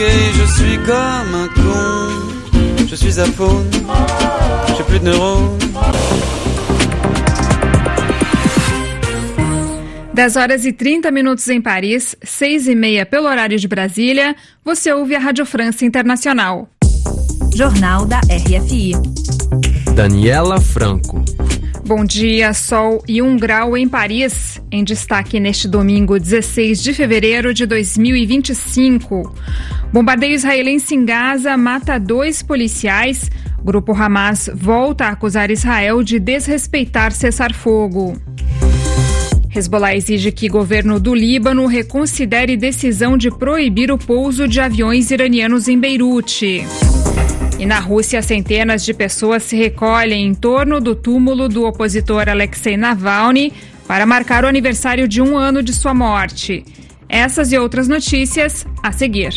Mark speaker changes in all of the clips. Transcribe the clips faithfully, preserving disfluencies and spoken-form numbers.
Speaker 1: fatigué, je suis comme un con. Je suis aphone, j'ai plus de neurones.
Speaker 2: dez horas e trinta minutos em Paris, seis e meia pelo horário de Brasília, você ouve a Rádio França Internacional.
Speaker 3: Jornal da R F I.
Speaker 4: Daniela Franco.
Speaker 2: Bom dia, sol e um grau em Paris. Em destaque neste domingo, dezesseis de fevereiro de dois mil e vinte e cinco. Bombardeio israelense em Gaza mata dois policiais. Grupo Hamas volta a acusar Israel de desrespeitar cessar-fogo. Hezbollah exige que o governo do Líbano reconsidere decisão de proibir o pouso de aviões iranianos em Beirute. E na Rússia, centenas de pessoas se recolhem em torno do túmulo do opositor Alexei Navalny para marcar o aniversário de um ano de sua morte. Essas e outras notícias a seguir.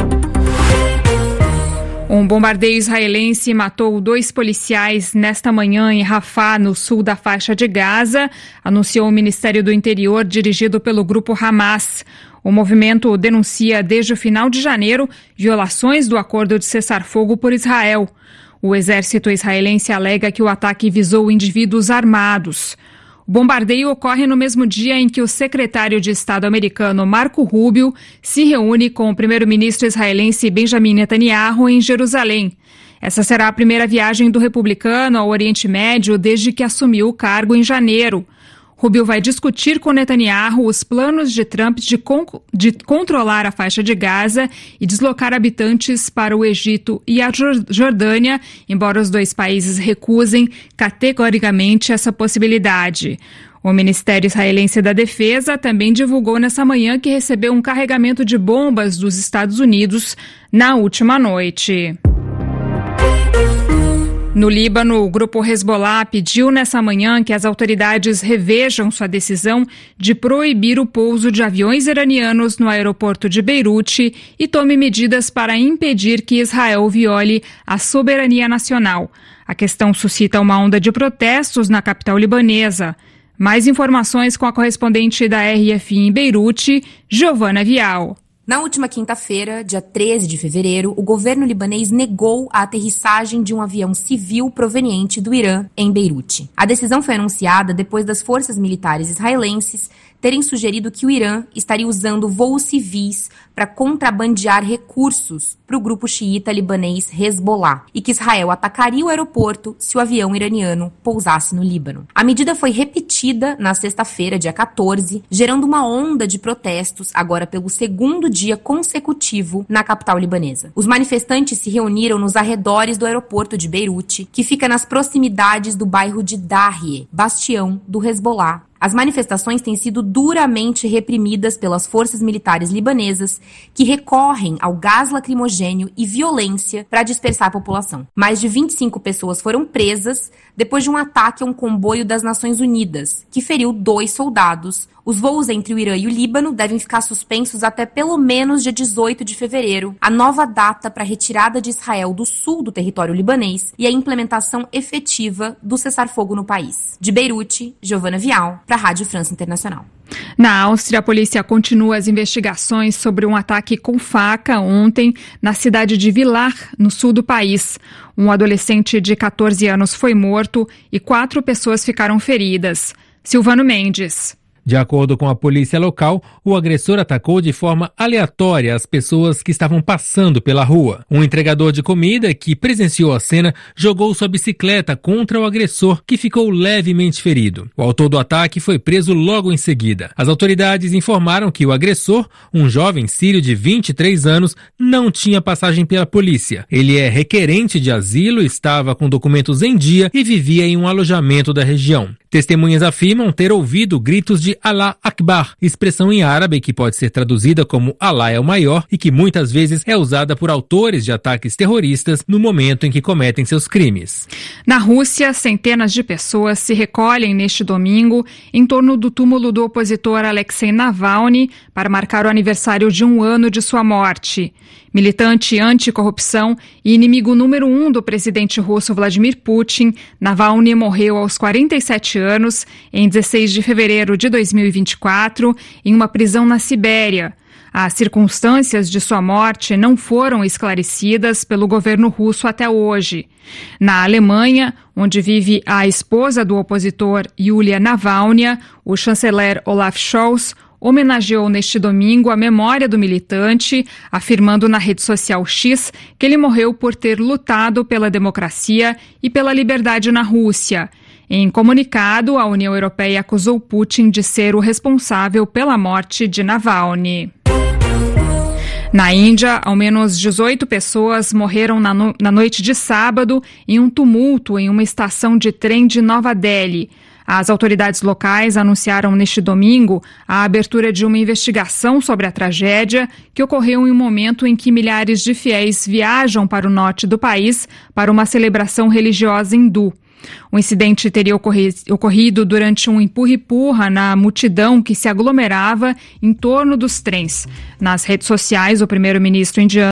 Speaker 2: Um bombardeio israelense matou dois policiais nesta manhã em Rafah, no sul da faixa de Gaza, anunciou o Ministério do Interior, dirigido pelo grupo Hamas. O movimento denuncia desde o final de janeiro violações do acordo de cessar-fogo por Israel. O exército israelense alega que o ataque visou indivíduos armados. O bombardeio ocorre no mesmo dia em que o secretário de Estado americano Marco Rubio se reúne com o primeiro-ministro israelense Benjamin Netanyahu em Jerusalém. Essa será a primeira viagem do republicano ao Oriente Médio desde que assumiu o cargo em janeiro. Rubio vai discutir com Netanyahu os planos de Trump de, con- de controlar a faixa de Gaza e deslocar habitantes para o Egito e a Jordânia, embora os dois países recusem categoricamente essa possibilidade. O Ministério Israelense da Defesa também divulgou nessa manhã que recebeu um carregamento de bombas dos Estados Unidos na última noite. No Líbano, o grupo Hezbollah pediu nessa manhã que as autoridades revejam sua decisão de proibir o pouso de aviões iranianos no aeroporto de Beirute e tome medidas para impedir que Israel viole a soberania nacional. A questão suscita uma onda de protestos na capital libanesa. Mais informações com a correspondente da R F I em Beirute, Giovana Vial.
Speaker 5: Na última quinta-feira, dia treze de fevereiro, o governo libanês negou a aterrissagem de um avião civil proveniente do Irã em Beirute. A decisão foi anunciada depois das forças militares israelenses terem sugerido que o Irã estaria usando voos civis para contrabandear recursos para o grupo xiita libanês Hezbollah e que Israel atacaria o aeroporto se o avião iraniano pousasse no Líbano. A medida foi repetida na sexta-feira, dia quatorze, gerando uma onda de protestos, agora pelo segundo dia consecutivo na capital libanesa. Os manifestantes se reuniram nos arredores do aeroporto de Beirute, que fica nas proximidades do bairro de Dahie, bastião do Hezbollah. As manifestações têm sido duramente reprimidas pelas forças militares libanesas, que recorrem ao gás lacrimogênio e violência para dispersar a população. Mais de vinte e cinco pessoas foram presas depois de um ataque a um comboio das Nações Unidas, que feriu dois soldados. Os voos entre o Irã e o Líbano devem ficar suspensos até pelo menos dia dezoito de fevereiro, a nova data para a retirada de Israel do sul do território libanês e a implementação efetiva do cessar-fogo no país. De Beirute, Giovana Vial, para a Rádio França Internacional.
Speaker 2: Na Áustria, a polícia continua as investigações sobre um ataque com faca ontem na cidade de Villach, no sul do país. Um adolescente de catorze anos foi morto e quatro pessoas ficaram feridas. Silvano Mendes.
Speaker 6: De acordo com a polícia local, o agressor atacou de forma aleatória as pessoas que estavam passando pela rua. Um entregador de comida que presenciou a cena jogou sua bicicleta contra o agressor, que ficou levemente ferido. O autor do ataque foi preso logo em seguida. As autoridades informaram que o agressor, um jovem sírio de vinte e três anos, não tinha passagem pela polícia. Ele é requerente de asilo, estava com documentos em dia e vivia em um alojamento da região. Testemunhas afirmam ter ouvido gritos de Allah Akbar, expressão em árabe que pode ser traduzida como Allah é o maior e que muitas vezes é usada por autores de ataques terroristas no momento em que cometem seus crimes.
Speaker 2: Na Rússia, centenas de pessoas se recolhem neste domingo em torno do túmulo do opositor Alexei Navalny para marcar o aniversário de um ano de sua morte. Militante anticorrupção e inimigo número um do presidente russo Vladimir Putin, Navalny morreu aos quarenta e sete anos, em dezesseis de fevereiro de dois mil e vinte e quatro, em uma prisão na Sibéria. As circunstâncias de sua morte não foram esclarecidas pelo governo russo até hoje. Na Alemanha, onde vive a esposa do opositor Yulia Navalny, o chanceler Olaf Scholz homenageou neste domingo a memória do militante, afirmando na rede social X que ele morreu por ter lutado pela democracia e pela liberdade na Rússia. Em comunicado, a União Europeia acusou Putin de ser o responsável pela morte de Navalny. Na Índia, ao menos dezoito pessoas morreram na, no- na noite de sábado em um tumulto em uma estação de trem de Nova Delhi. As autoridades locais anunciaram neste domingo a abertura de uma investigação sobre a tragédia que ocorreu em um momento em que milhares de fiéis viajam para o norte do país para uma celebração religiosa hindu. O incidente teria ocorri- ocorrido durante um empurra-empurra na multidão que se aglomerava em torno dos trens. Nas redes sociais, o primeiro-ministro indiano